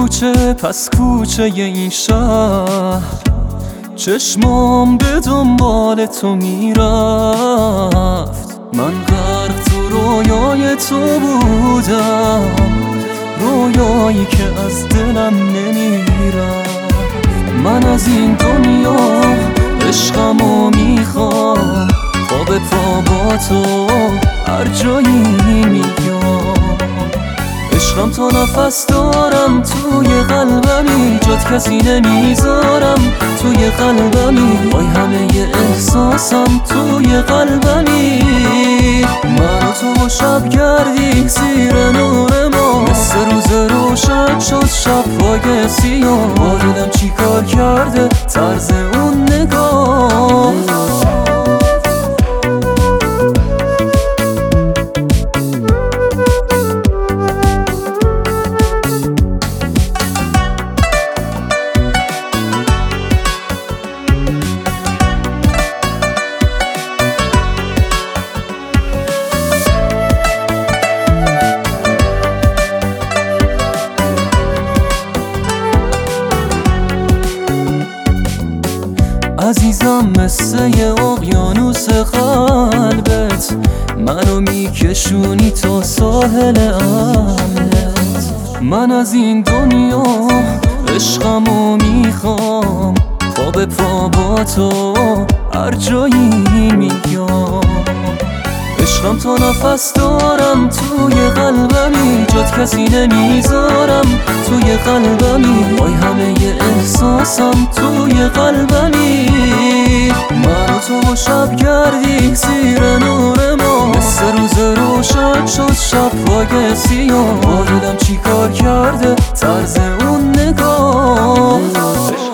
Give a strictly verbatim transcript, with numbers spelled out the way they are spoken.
کوچه پس کوچه این شهر، چشمام به دنبال تو میرفت. من غرق تو رویای تو بودم، رویایی که از دلم نمیرفت. من از این دنیا عشقمو میخوام، پا به پا با تو هر جایی میام. عشقم تا نفس دارم، توی قلبمی جات کسی نمیذارم. توی قلبمی وای همه احساسم توی قلبمی. من و تو و شب گردی زیر نور ما، مثل روز روشن شد شب پای سیاه. با دلم چی کار کرده طرز اون نگاه. عزیزم مثل یه اقیانوس قلبت، منو میکشونی تا ساحل امنت. من از این دنیا عشقمو میخوام، پا به پا با تو هر جایی میام. عشقم تا نفس دارم، توی قلبمی جات کسی نمیذارم. توی قلبمی وای همه احساسم توی قلبمی. من و تو و شب گردی زیر نور ما، مثل روز روشن شد شب پای سیاه. با دلم چی کار کرده طرز اون نگاه.